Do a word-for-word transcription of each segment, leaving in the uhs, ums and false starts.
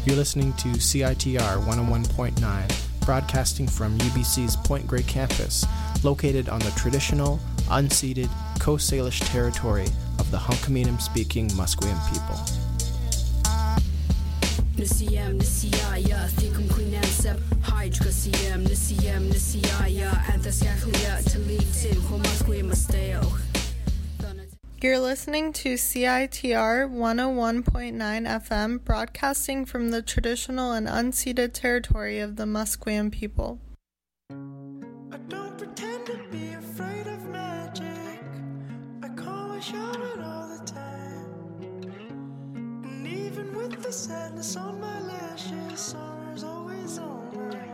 You're listening to C I T R one oh one point nine, broadcasting from U B C's Point Grey campus, located on the traditional, unceded Coast Salish territory of the Hunkaminam-speaking Musqueam people. Nisiyam nisiyaya thikum quinansep hydrocasiam nisiyam nisiyaya anthascaclia talitin homasquimasteo. You're listening to C I T R one oh one point nine F M, broadcasting from the traditional and unceded territory of the Musqueam people. I don't pretend to be afraid of magic. I call my shaman all the time. And even with the sadness on my lashes, summer's always on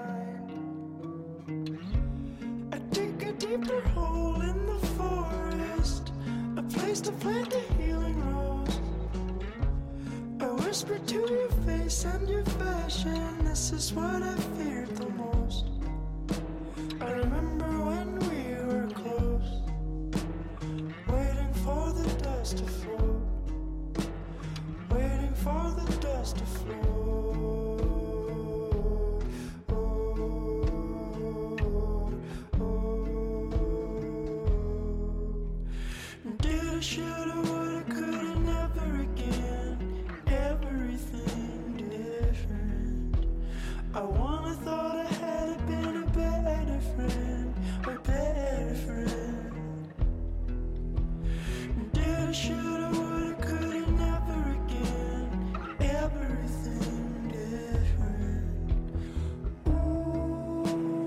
my mind. I dig a deeper hole in the forest, a place to plant a healing rose. I whisper to your face and your fashion, this is what I feared the most. I remember when we were close, waiting for the dust to float, waiting for the dust to float. Oh, oh, oh. Did I, shoulda, woulda, coulda, never again, everything different. I wanna thought I had been a better friend, a better friend. Did I, shoulda, woulda, coulda, never again, everything different. Ooh.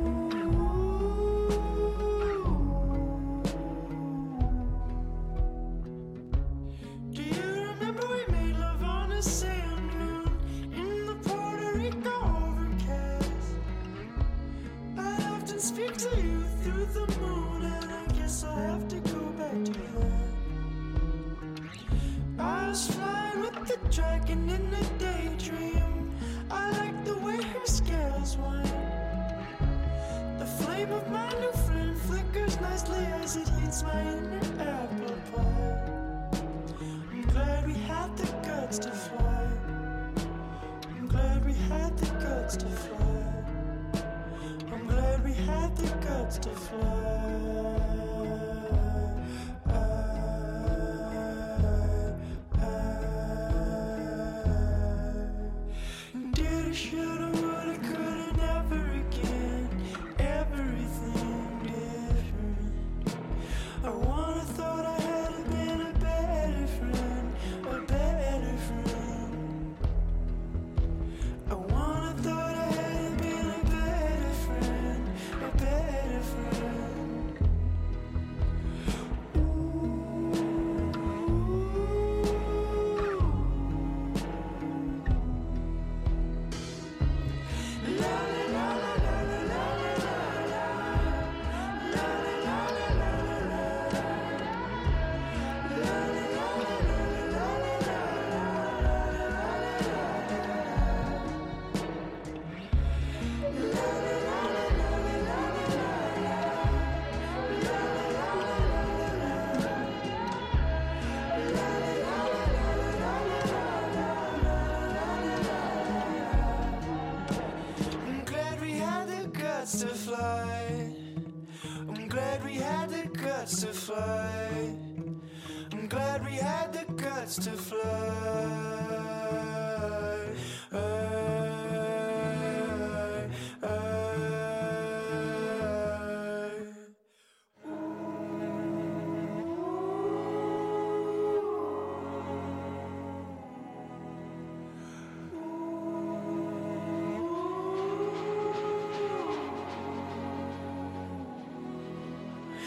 Do you remember we made love on a sand dune in the Puerto Rico overcast? I often speak to you through the moon, and I guess I'll have to go back to that. I was flying with the dragon in a daydream. I like the way her scales whine. The flame of my new friend flickers nicely as it heats my inner apple pie. I'm glad we had the guts to fly. I'm glad we had the guts to fly. I'm glad we had the guts to fly. I, I, I. Did I, shoulda, woulda, coulda, never again, everything different. I wanna thought I had been a better friend, a better friend. I wanna thought I had been a better friend, a better friend. La la la la la la la la la la la la I'm glad we had the guts to fly. I'm glad we had the guts to fly. I'm glad we had the guts to fly. I, I,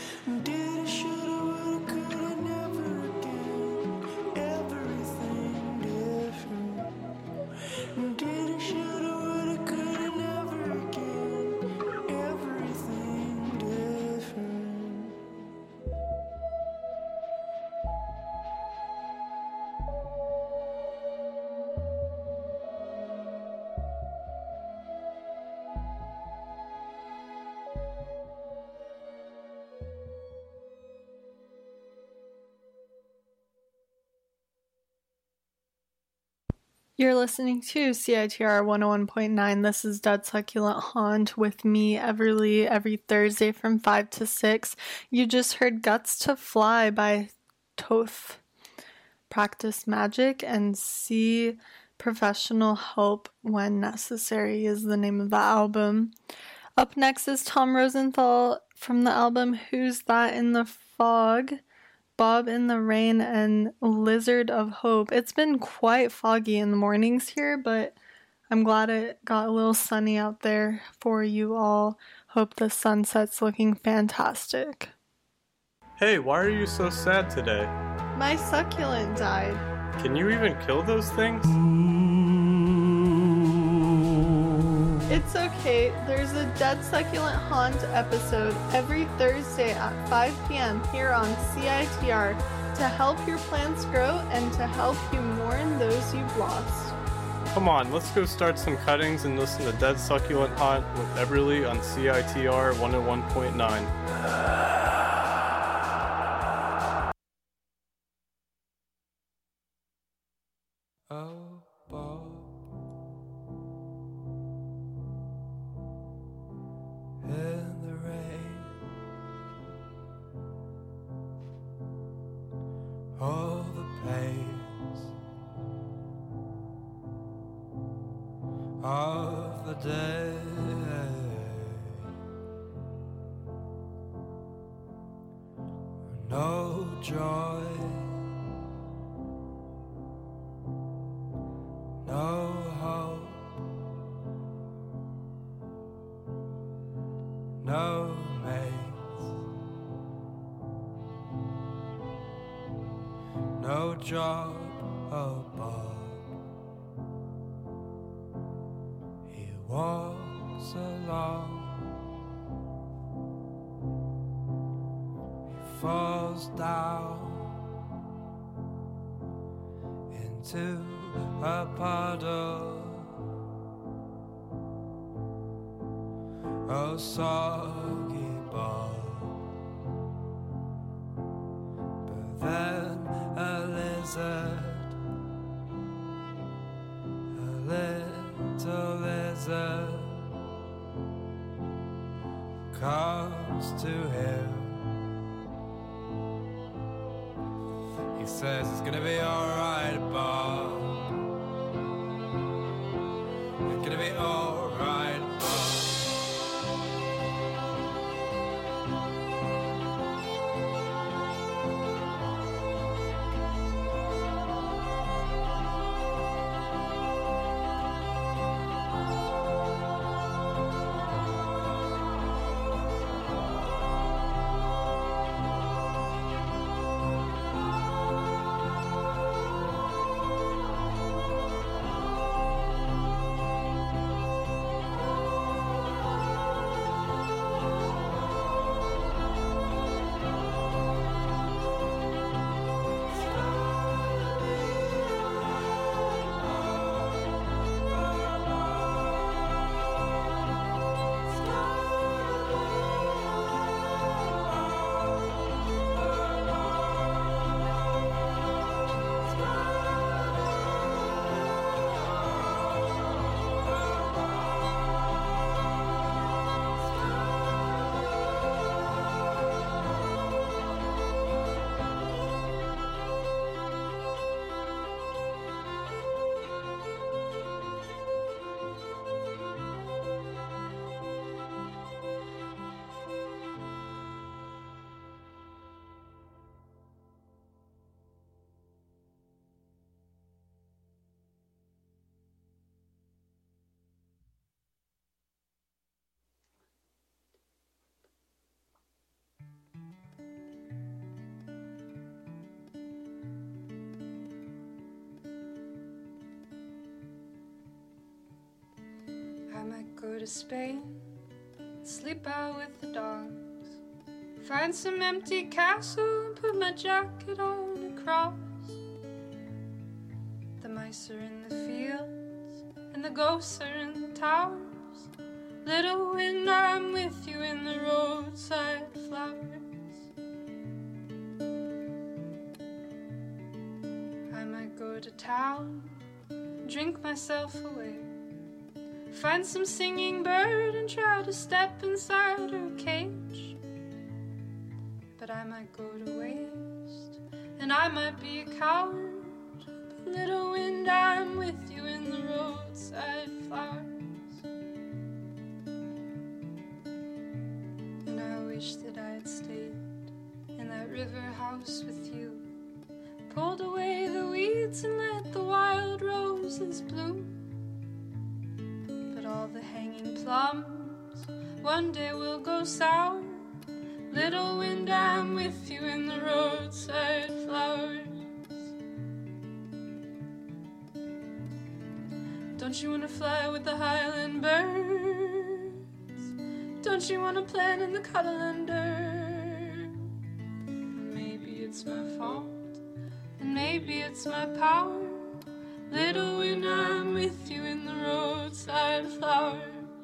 Did I, shoulda, woulda, coulda, never again, everything You're listening to C I T R one oh one point nine. This is Dead Succulent Haunt with me, Everly, every Thursday from five to six. You just heard Guts to Fly by Toth. Practice magic and see professional help when necessary is the name of the album. Up next is Tom Rosenthal from the album Who's That in the Fog? Bob in the Rain, and Lizard of Hope. It's been quite foggy in the mornings here, but I'm glad it got a little sunny out there for you all. Hope the sunset's looking fantastic. Hey, why are you so sad today? My succulent died. Can you even kill those things? It's okay. There's a Dead Succulent Haunt episode every Thursday at five p.m. here on C I T R to help your plants grow and to help you mourn those you've lost. Come on, let's go start some cuttings and listen to Dead Succulent Haunt with Everly on C I T R one oh one point nine. Oh, Bob, in the rain, all the pains of the day, no joy, no hope, no mates, no job above. He walks along, he falls down into a puddle of soggy bog. But then a lizard, a little lizard, comes to him. He says it's gonna be alright, Bob. It's gonna be alright, Bob. I might go to Spain, sleep out with the dogs, find some empty castle and put my jacket on across. The mice are in the fields and the ghosts are in the towers. Little wind, I'm with you in the roadside flowers. I might go to town, drink myself away. Find some singing bird and try to step inside her cage. But I might go to waste, and I might be a coward. But little wind, I'm with you in the roadside flowers. And I wish that I had stayed in that river house with you, pulled away the weeds and let the wild roses bloom. But all the hanging plums one day will go sour. Little wind, I'm with you in the roadside flowers. Don't you wanna fly with the highland birds? Don't you wanna plan in the cuddle under? Maybe it's my fault, and maybe it's my power. Little wind, I'm with you in the roadside flowers.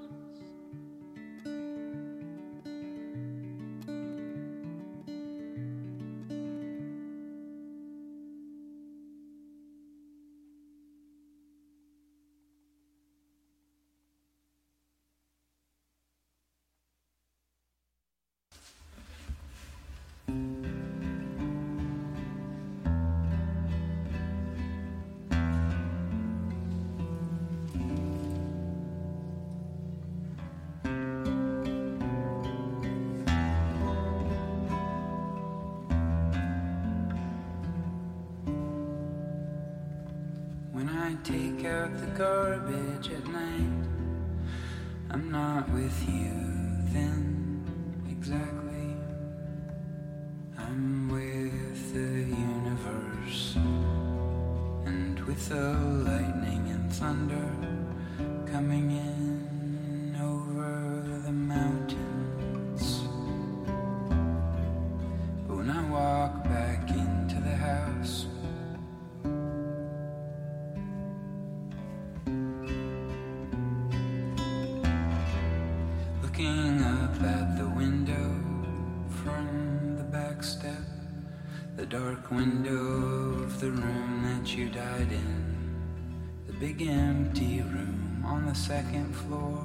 Take out the garbage at night, I'm not with you then, exactly. I'm with the universe, and with the lightning and thunder coming in over the mountains. But when I walk back into the house, looking up at the window from the back step, the dark window of the room that you died in, the big empty room on the second floor.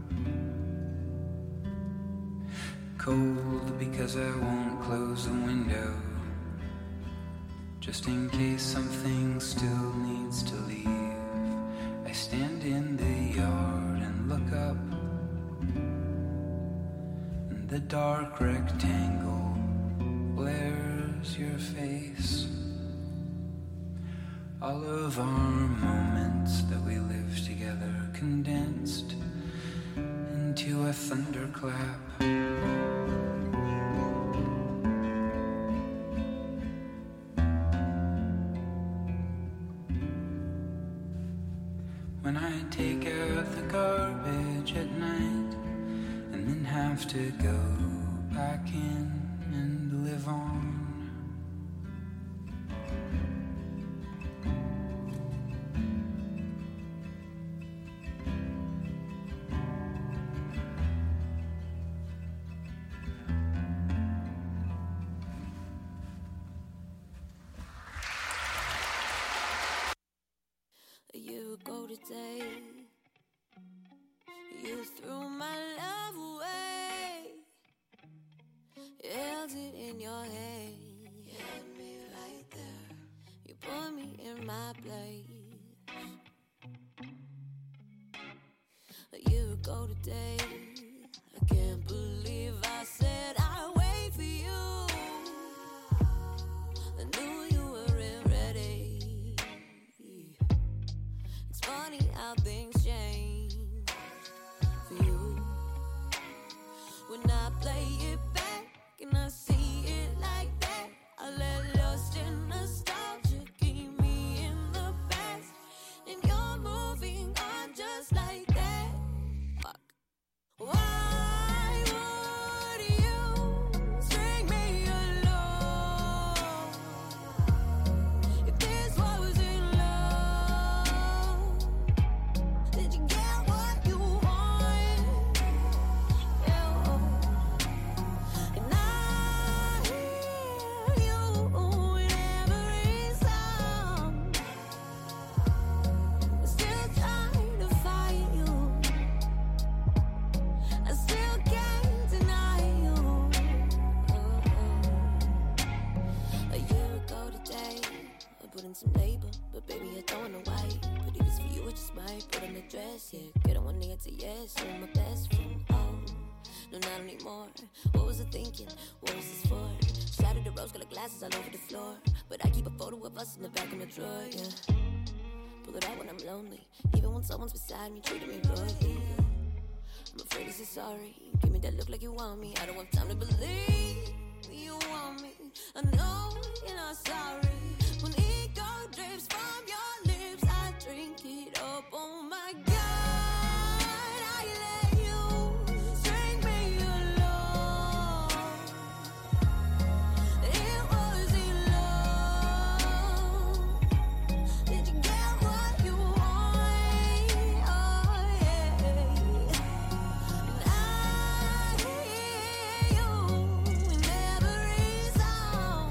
Cold because I won't close the window, just in case something still needs to leave. I stand in the yard and look up. The dark rectangle blares your face. All of our moments that we lived together condensed into a thunderclap. When I take out the garbage at night and then have to go back in and live on. A year ago today, you threw my love away, held it in your hand, you had me right there, you put me in my place. A year ago today, I can't believe I said I'd wait for you. I knew you weren't ready. It's funny how things change for you. When I play it back and I see it like that, I let lust and nostalgia keep me in the past, and you're moving on just like that. Fuck. Why would you string me along if this wasn't love? Did you get what you want? Yeah. And I dress, yeah. Get on one knee and say yes, you're my best friend, oh. No, not anymore. What was I thinking? What was this for? Shattered the rose colored glasses all over the floor. But I keep a photo of us in the back of my drawer, yeah. Pull it out when I'm lonely. Even when someone's beside me, treating me royally, yeah. I'm afraid to say sorry. Give me that look like you want me. I don't have time to believe you want me. I know you're not sorry. When ego drips from your lips, I drink it up. Oh my God, I let you string me along. It wasn't love. Did you get what you want? Oh yeah. And I hear you in every song.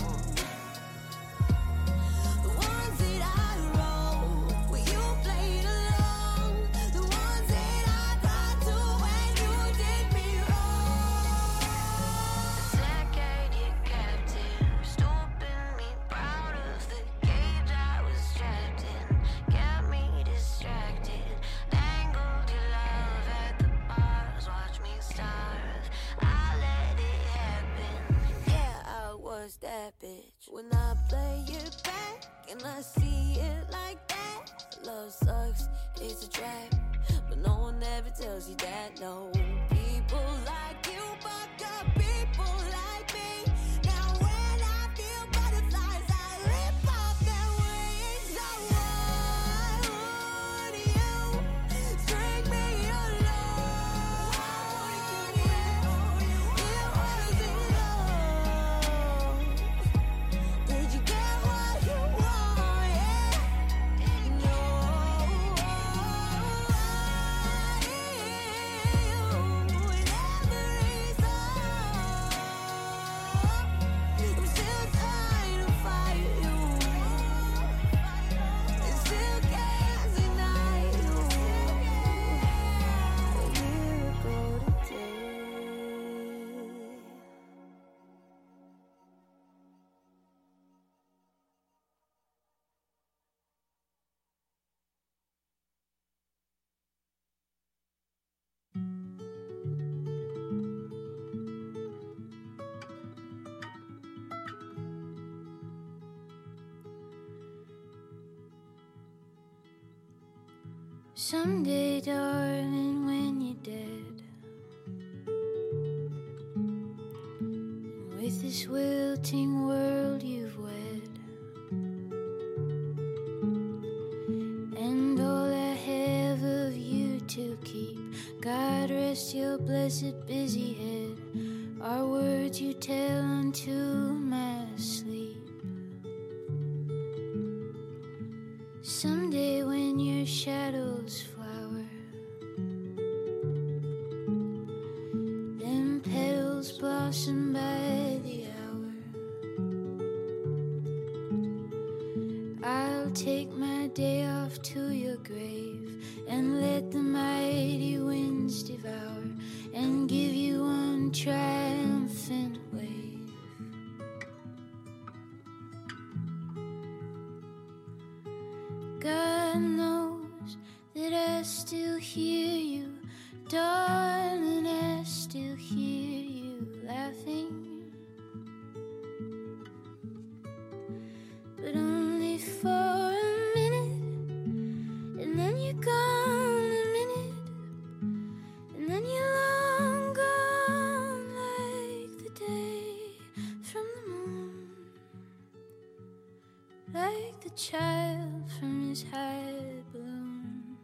The ones that I wrote when you played along. The ones that I cried to when you did me wrong. Segregated captain, stooping me proud of the cage I was trapped in. Kept me distracted, angled your love at the bars. Watch me starve, I let it happen. Yeah, I was that bitch. When I play it back and I see it like that, love sucks, it's a trap. But no one ever tells you that, no. People like you fuck up people like me. Now when I feel butterflies, I rip off their wings. So why would you string me along? It wasn't love. Did you get what you want? Yeah. No, I hear you in every song. I'm still trying to fight you. And still can't deny you. A year ago today. Someday, darling, when you're dead, and with this wilting world you've wed, and all I have of you to keep, God rest your blessed busy head, are words you tell unto my sleep. Someday when your shadows flower, them petals blossom by the hour, I'll take my day off to your grave and let the mighty winds devour and give you one triumphant wave. God knows that I still hear you, darling, I still hear you laughing, but only for a minute, and then you're gone a minute, and then you're long gone like the day from the moon, like the child from his high balloon.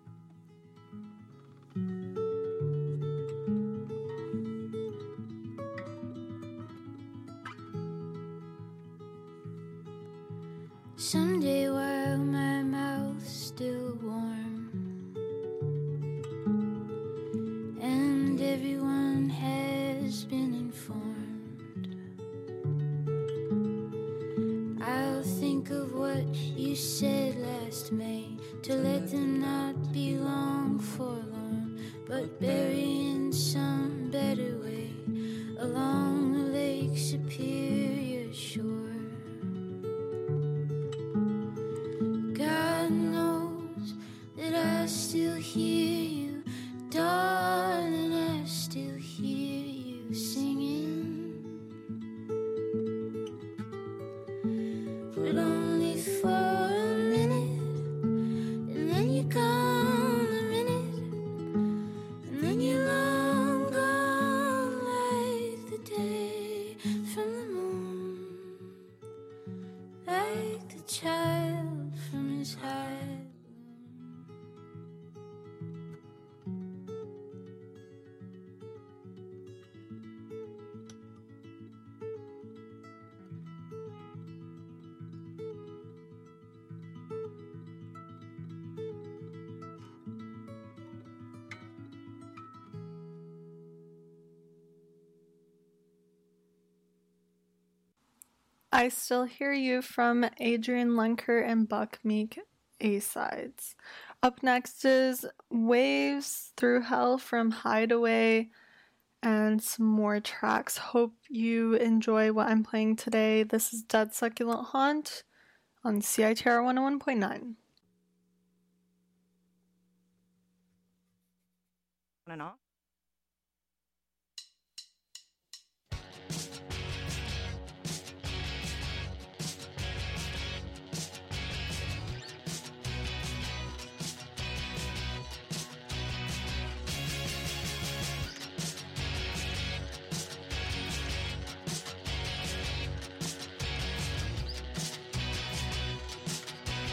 Someday while my mouth's still warm and everyone has been informed, I'll think of what you said last May, to let them not be long forlorn, but bury in some better way along the Lake Superior shore. God knows that I still hear you, darling, I still hear you singing, but only for a minute, and then you're gone a minute, and then you're long gone like the day from the moon, like the child from his high. I Still Hear You from Adrian Lenker and Buck Meek A-Sides. Up next is Waves Through Hell from Hideaway and some more tracks. Hope you enjoy what I'm playing today. This is Dead Succulent Haunt on C I T R one oh one point nine. On and off.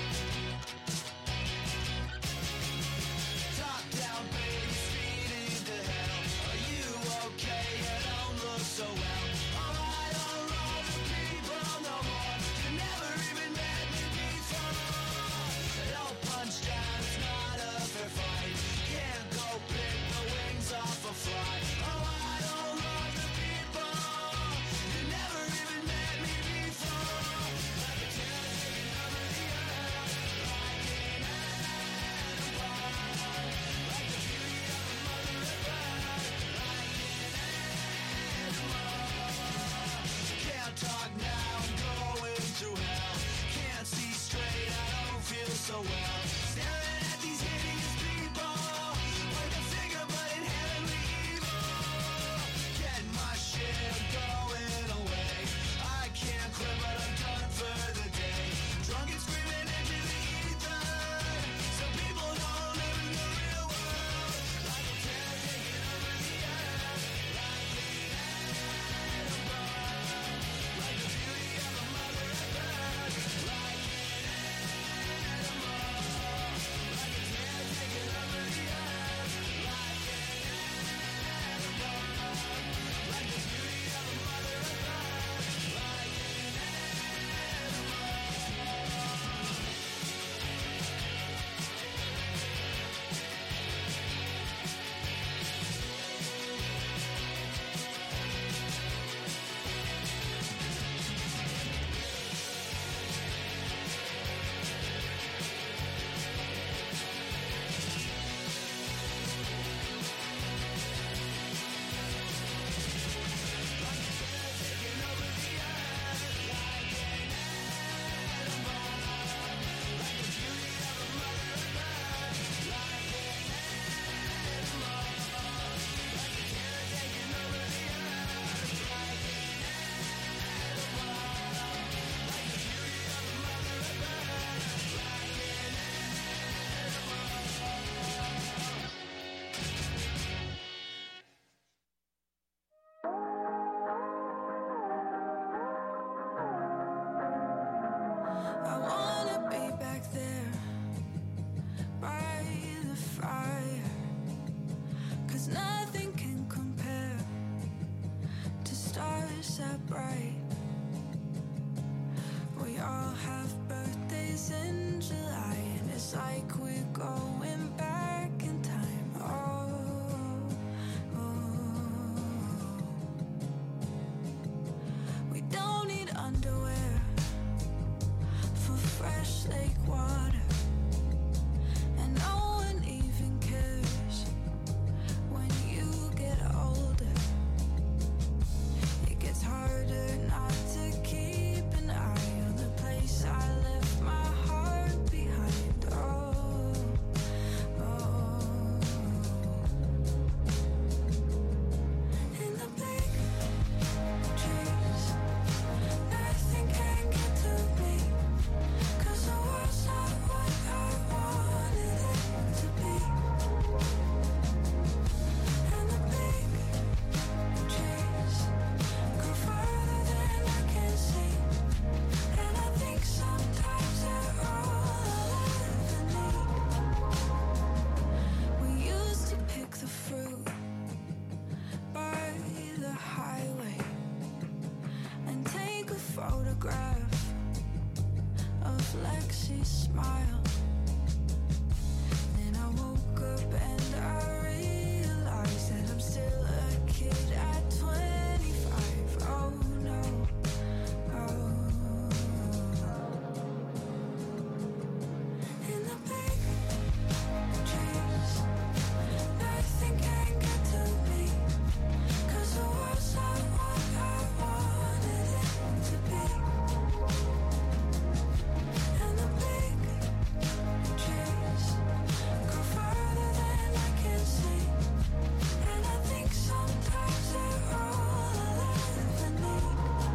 Top down, baby, speeding photograph of Lexi's smile. Then I woke up and I realized that I'm still a kid at twenty-five. Oh no, oh. In the big trees, nothing can get to me, 'cause the world's not what I wanted it to be. And the big trees go further than I can see, and I think sometimes they're all I'll ever need.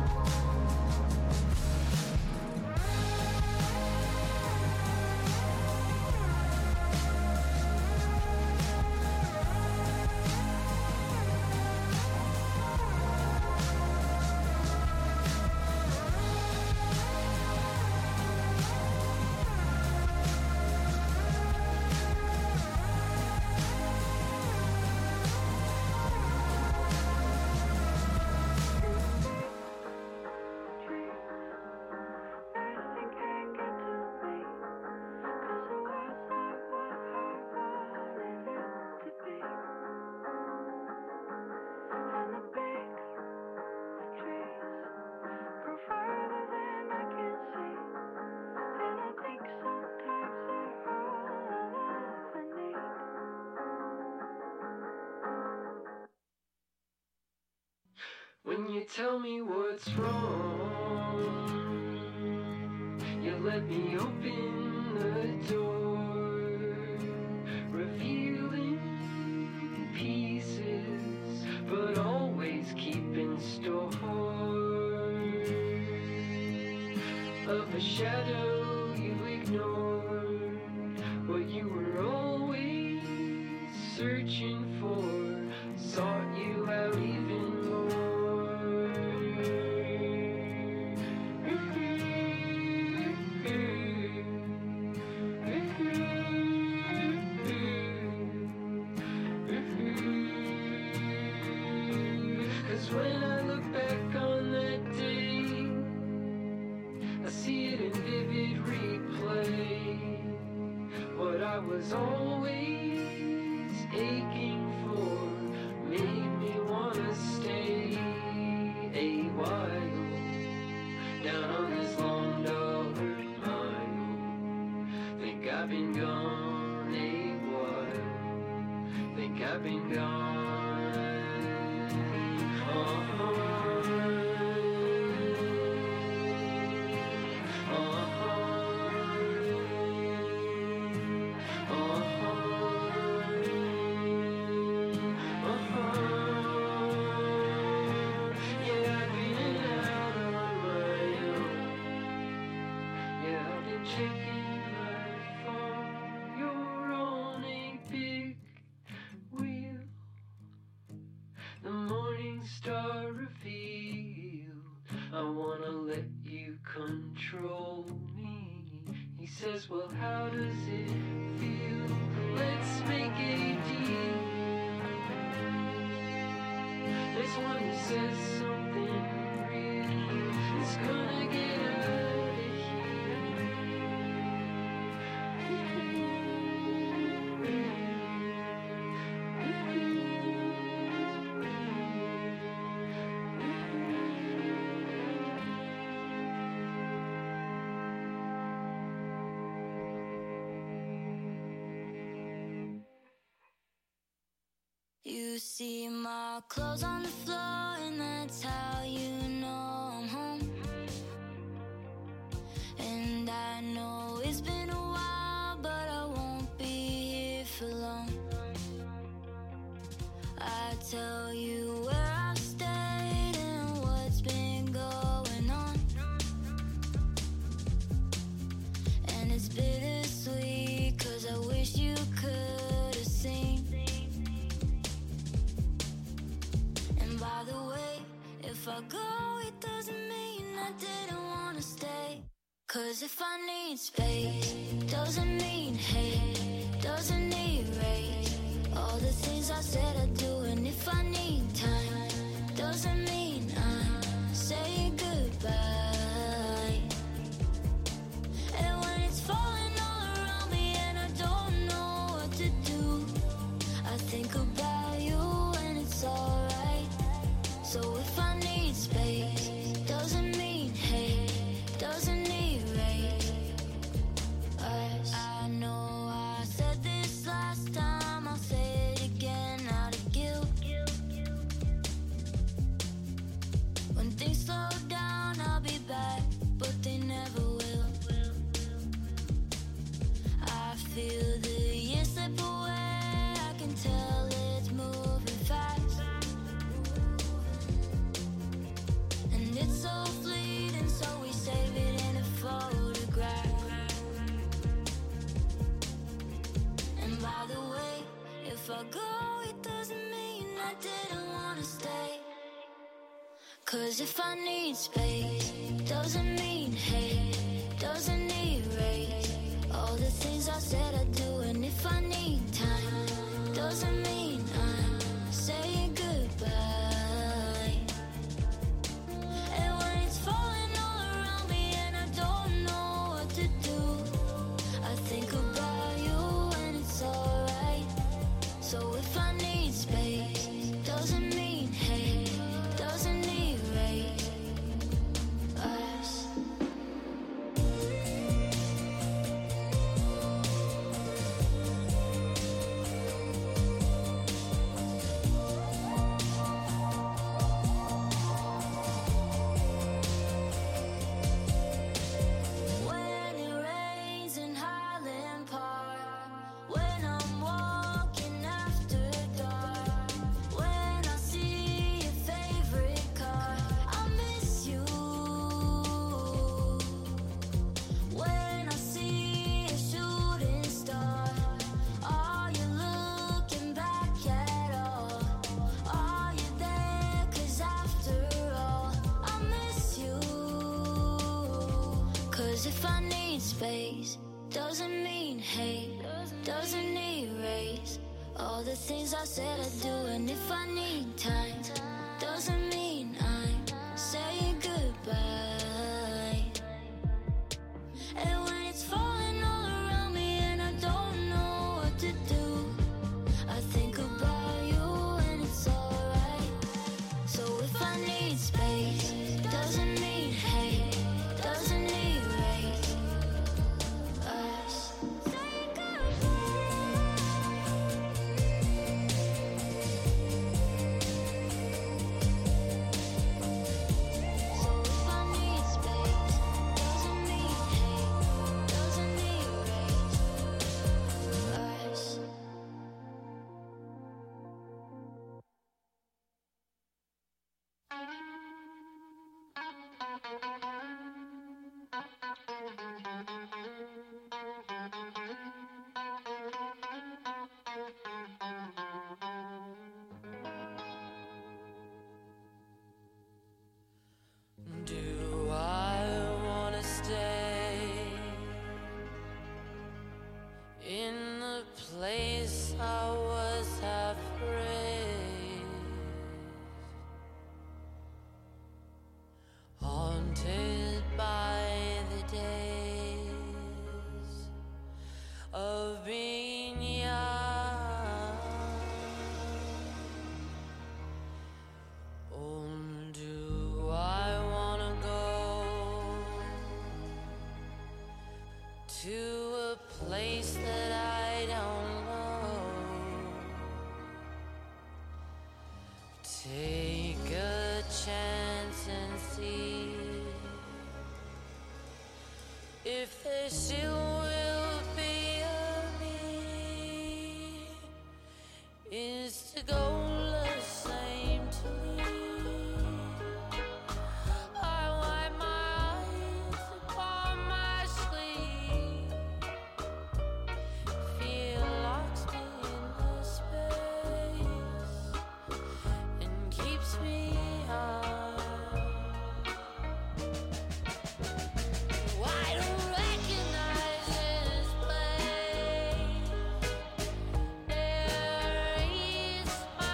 When you tell me what's wrong, you let me open the door, revealing pieces, but always keeping store of a shadow you ignored, what you were always searching for, sought you out even more. Cause when I look back on that day, I see it in vivid replay, what I was always aching for made me wanna stay a while down on this long dog mile. Think I've been gone a while, think I've been gone. Control me. He says, well, how does it feel? Let's make a deal. There's one who says something real. It's gonna get out of You see my clothes on the floor, and that's how you know I'm home. And I know it's been a while, but I won't be here for long. I tell you where I've stayed and what's been going on, and it's bittersweet, 'cause I wish you could have seen. By the way, if I go, it doesn't mean I didn't wanna stay. 'Cause if I need space, doesn't mean hate, doesn't erase all the things I said I'd do. And if I need time, doesn't mean I'm saying goodbye. think about you and it's alright. So if I need space, doesn't mean hate, doesn't erase us. I know I said this last time, I'll say it again out of guilt. When things slow down, I'll be back, but they never will. I feel the years slip away, I can tell it's moving fast. And it's so fleeting, so we save it in a photograph. And by the way, if I go, it doesn't mean I didn't want to stay. Cause if I need space, doesn't mean hate, doesn't erase all the things I said I'd do. And if I need time, doesn't mean I'm saying goodbye. And when it's falling all around me and I don't know what to do, I think about you and it's alright. So if I need space, doesn't mean hate, doesn't erase us. When it rains in Highland Park, when I'm walking after dark, when I see your favorite car, I miss you. When I see a shooting star, are you looking back at all? Are you there? 'Cause after all, I miss you. 'Cause if I need space, doesn't mean hate, doesn't erase all the things I said I'd do. And if I need time, doesn't mean I'm saying goodbye. And when it's falling all around me and I don't know what to do, I think about you and it's alright. So if I need space, doesn't mean hate, doesn't erase us. Say So if I need space, doesn't mean hate, doesn't erase us. Do I wanna stay in the place I was half raised, haunted by the days of being young? Or do I wanna go to a place that I don't know? Take a chance and see if there still will be a me. Is the goal the same to me? I wipe my eyes upon my sleeve. Fear locks me in the space and keeps me high. I don't recognize this place. There is my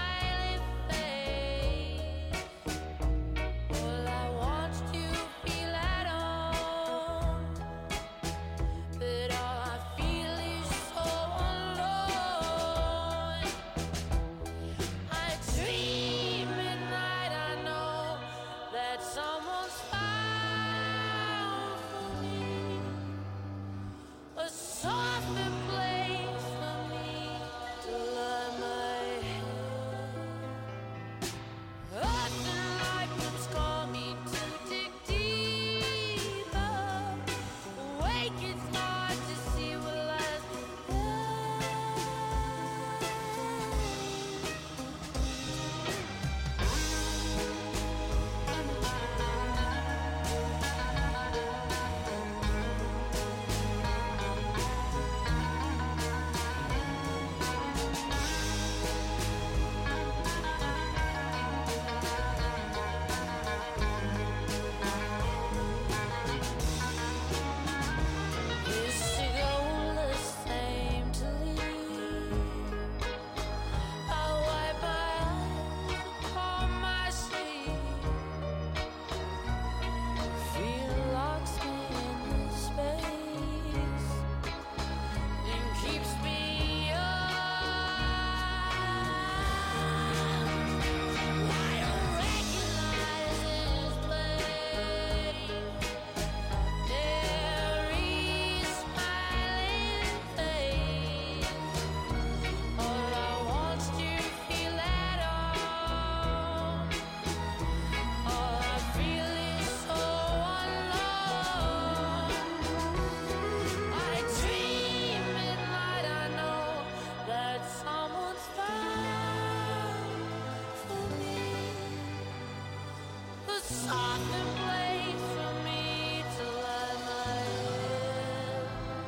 softer place for me to let my head.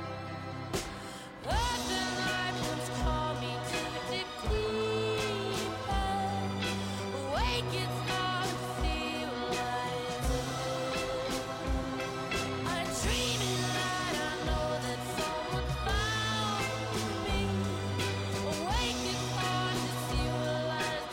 Earth and life once called me to the deep end. Awake, it's hard to see what lies ahead. I'm dreaming that I know that someone found me. Awake, it's hard to see what lies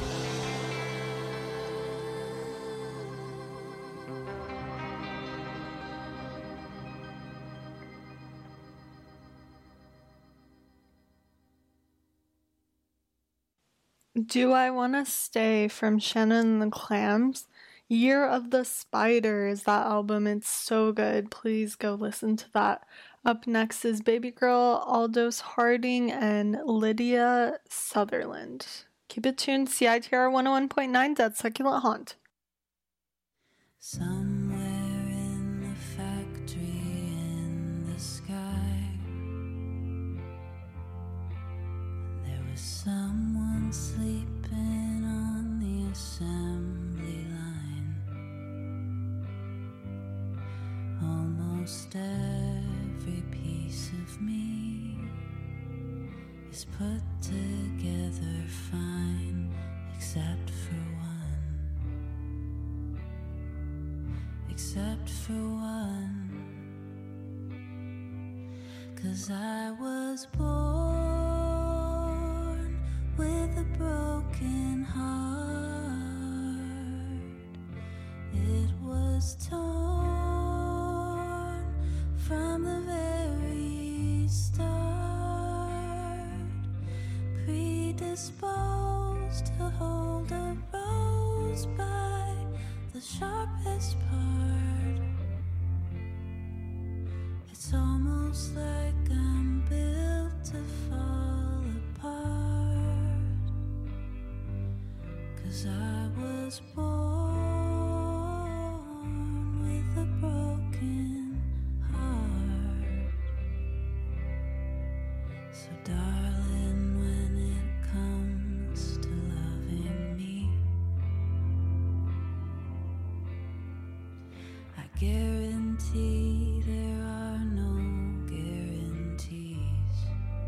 Do I Wanna Stay from Shannon and the Clams? Year of the Spider is that album. It's so good. Please go listen to that. Up next is Baby Girl, Aldous Harding, and Lydia Sutherland. Keep it tuned. C I T R one oh one point nine, Dead Succulent Haunt. Somewhere in the factory in the sky, there was someone sleeping on the assembly line. Almost every piece of me is put together fine, except for one. Except for one. 'Cause I was born with a broken heart. It was torn from the very start. Predisposed to hold a rose by the sharpest part. It's almost like I'm built to fall apart. 'Cause I was born with a broken heart. So darling, when it comes to loving me, I guarantee there are no guarantees.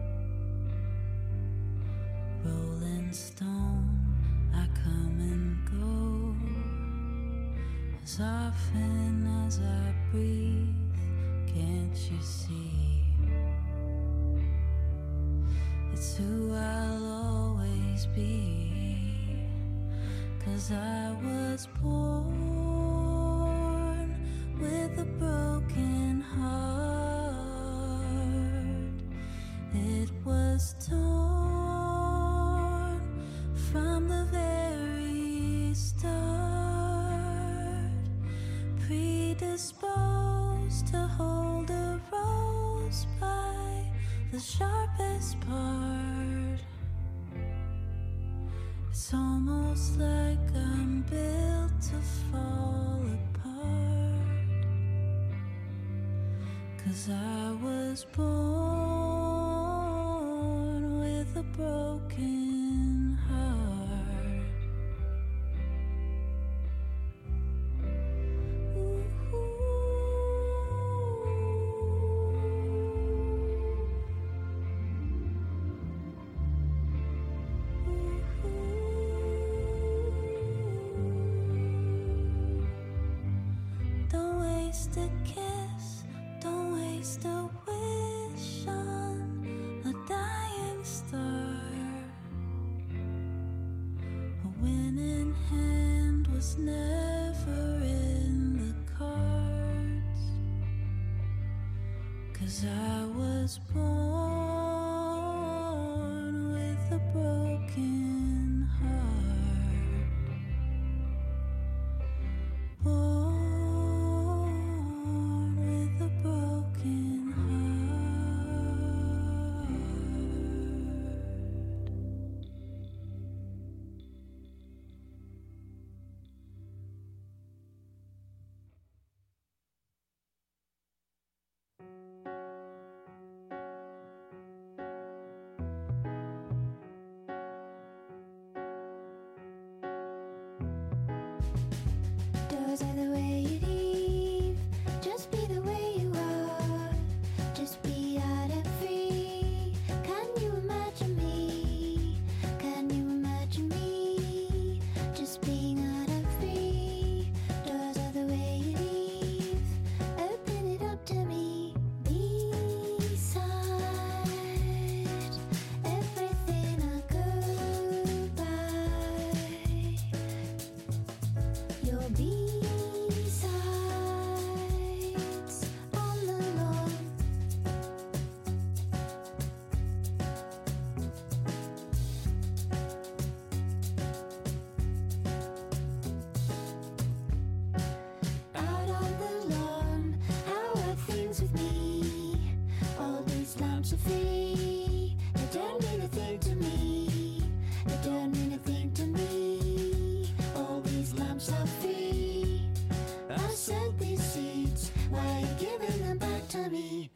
Rolling stone, I come and go. As often as I breathe, can't you see? It's who I'll always be. 'Cause I was born with a broken heart. It was torn from the very start. Predisposed to hold a rose by the sharpest part. It's almost like I'm built to fall apart. 'Cause I was born with a broken heart. Don't waste a kiss, don't waste a wish on a dying star. A winning hand was never in the cards. 'Cause I was born with a broken heart. Born with a broken heart. Doors are the way you leave. Just be the way you are. Just be out and free. Can you imagine me? Can you imagine me? Just being out and free. Doors are the way you leave. Open it up to me. Beside everything I go by. Your B-sides on the lawn. Out on the lawn, how are things with me? All these lamps are free. They don't mean a thing to me. They don't mean a thing to me. All these lamps are free. I sent these seeds. Why are you giving them back to me?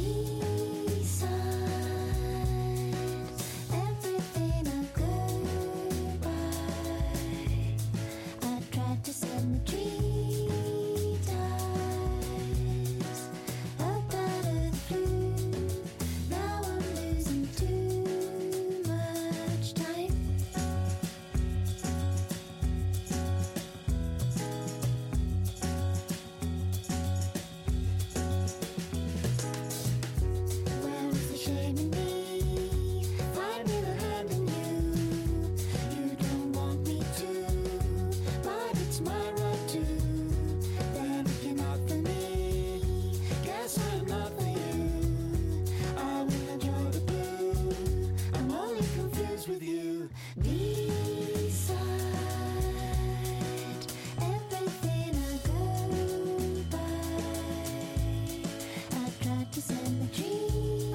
Besides everything I go by, I tried to send the tree ties up out of the blue. Now I'm losing too much time. Where is the shame in me? Find me the hand in you. You don't want me to, but it's my right to. Then if you're not for me, guess I'm not for you. I will enjoy the blue. I'm only confused with you. Beside everything I go by, I tried to send the tree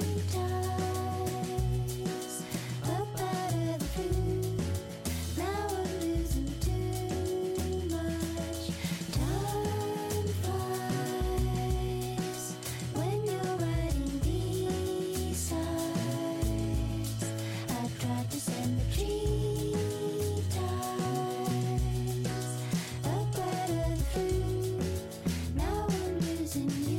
ties up out of the blue. Now I'm losing too much time. Flies when you're riding B-sides. I tried to send the tree ties up out of the blue. Now I'm losing you.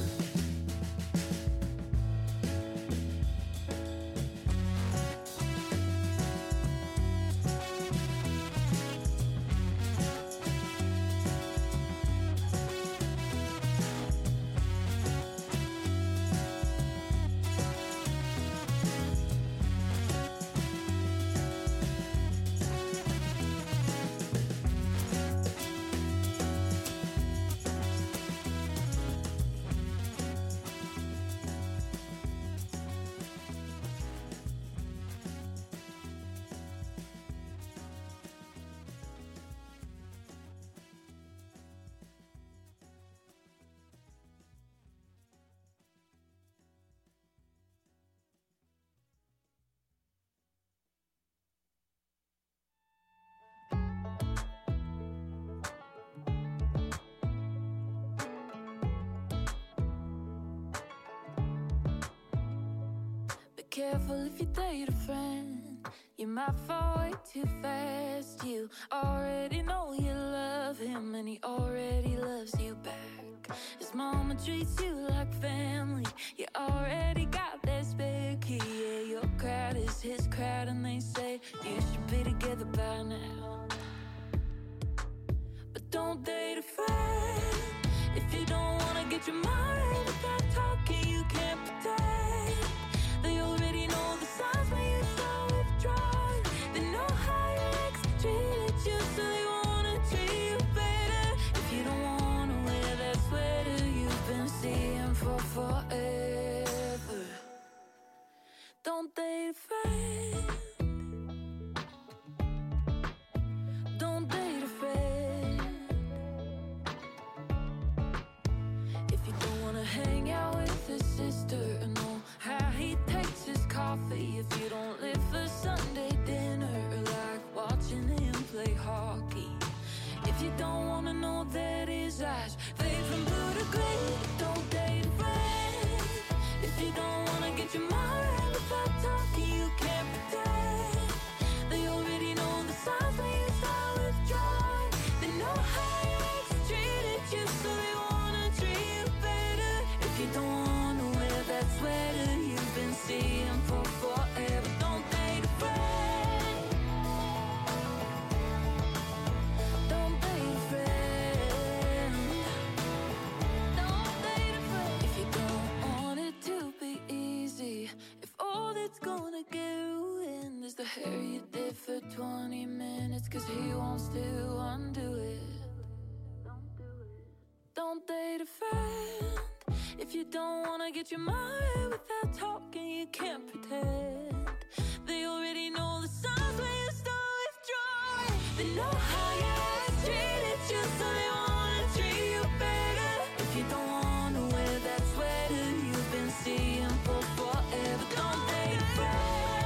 Be careful if you date a friend. You might fall way too fast. You already know you love him, and he already loves you back. His mama treats you like family. You already got that spare key. Yeah, your crowd is his crowd, and they say you should be together by now. But don't date a friend if you don't wanna get your mind right without talking. You can't pretend. They already know the signs when you start withdrawing. They know how your ex treated you, so they wanna treat you better. If you don't wanna wear that sweater you've been seeing for forever, don't date a friend. Don't date a friend. If you don't wanna hang out with his sister and know how he takes his coffee. If you don't live for Sunday dinner or like watching him play hockey. If you don't wanna know that his eyes fade from blue to gray, don't date a friend. If you don't wanna get your mind right without talking, you can't pretend. 'cause he wants to undo it. Don't date a friend if you don't wanna get your mind without talking. You can't pretend they already know the signs when you start withdrawing. They know how your eyes treated you, so they wanna treat you better. If you don't wanna wear that sweater you've been seeing for forever, don't date a friend.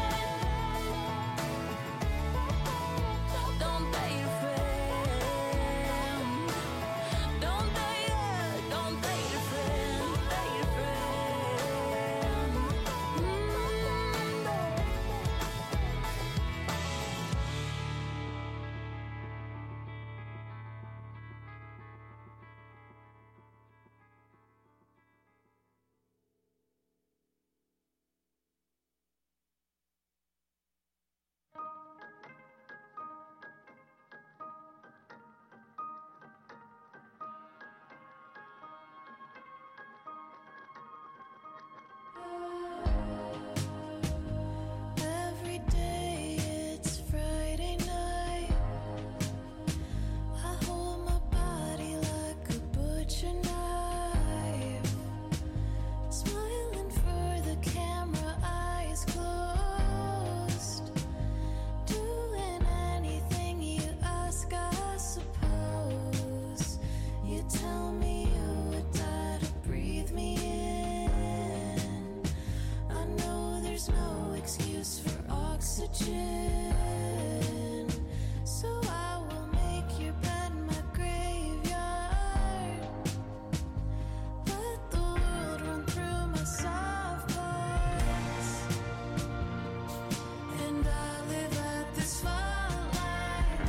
Don't date a friend. Don't date a, don't date a friend. Date a friend. Mm, no. Every day it's Friday night. I hold my body like a butcher knife, smiling for the camera, eyes closed, doing anything you ask, I suppose. You tell me you would die to breathe me in. I know there's no excuse for oxygen, so I will make your bed my graveyard. Let the world run through my soft parts, and I live at this fault line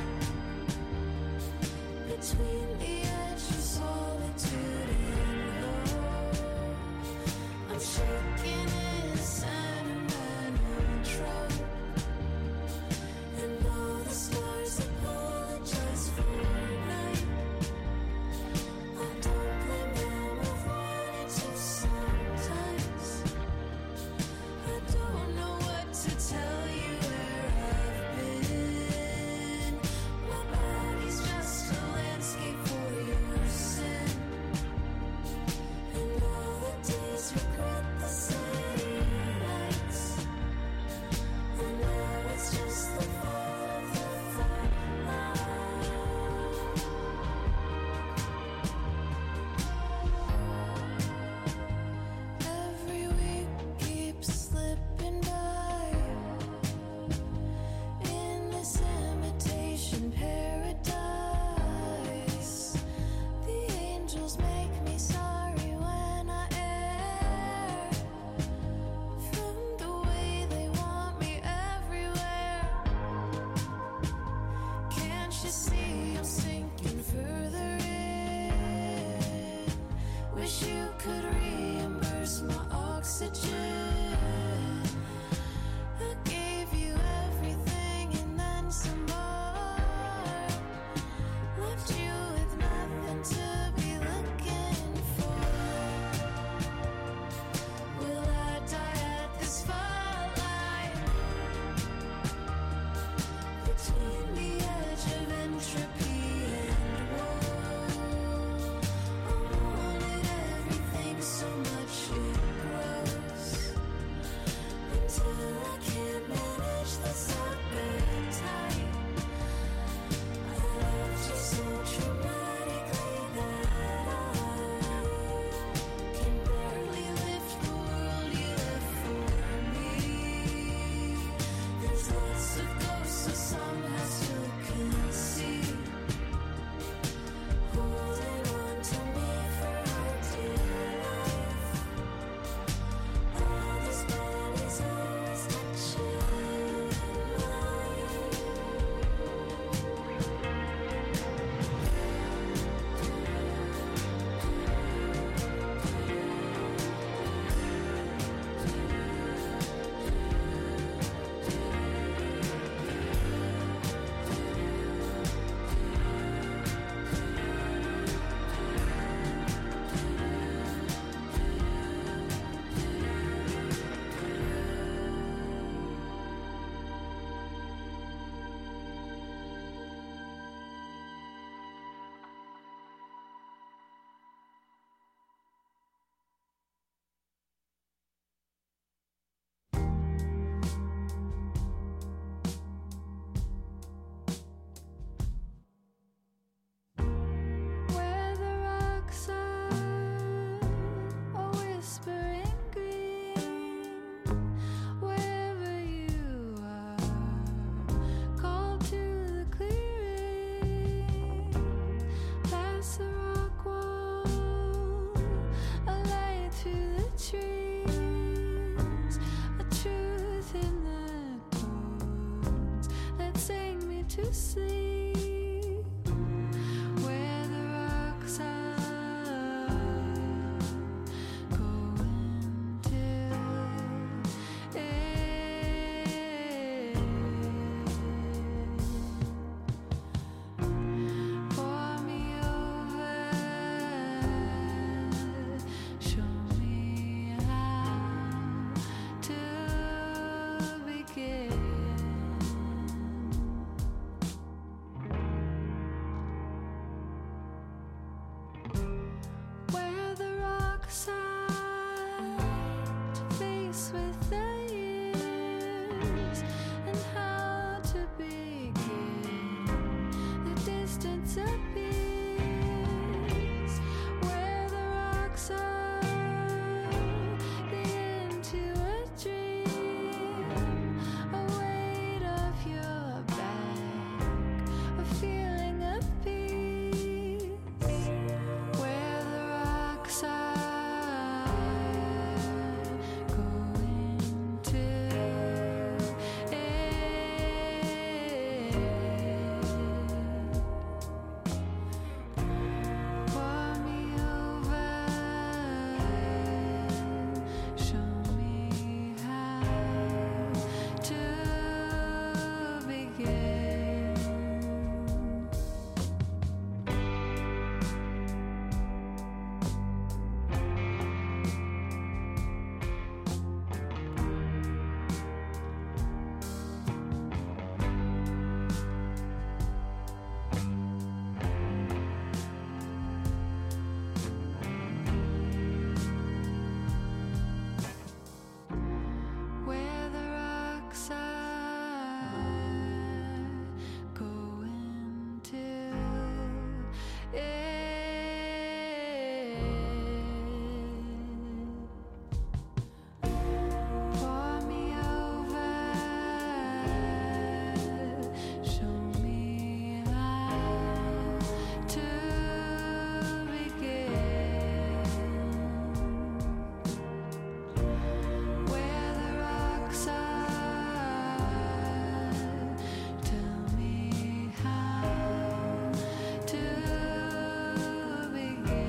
between the edge of solitude and hope. I'm shaking in sentimental trope. to sleep where the rocks are going to pour me over, show me how to begin. Where the rocks are to face with the years and how to begin. The distance appears where the rocks are, the end to a dream, a weight of your back, a feeling of peace. Where the rocks are going to pour me over, show me how to begin. Where the rocks are going to pour me over, show me how to begin. Where the rocks are, tell me how to begin.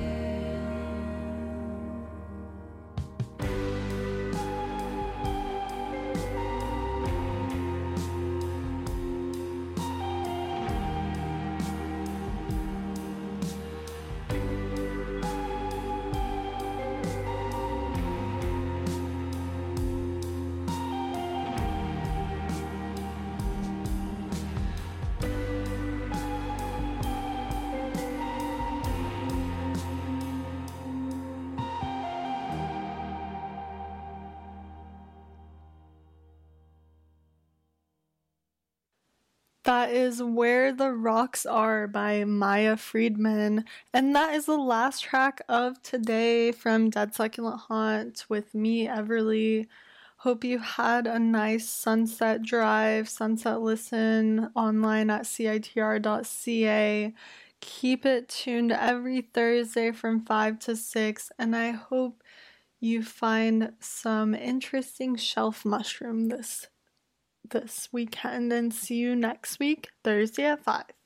That is Where the Rocks Are by Maya Friedman. And that is the last track of today from Dead Succulent Haunt with me, Everly. Hope you had a nice sunset drive, sunset listen online at C I T R dot C A. Keep it tuned every Thursday from five to six, and I hope you find some interesting shelf mushroom this this weekend, and see you next week, Thursday at five.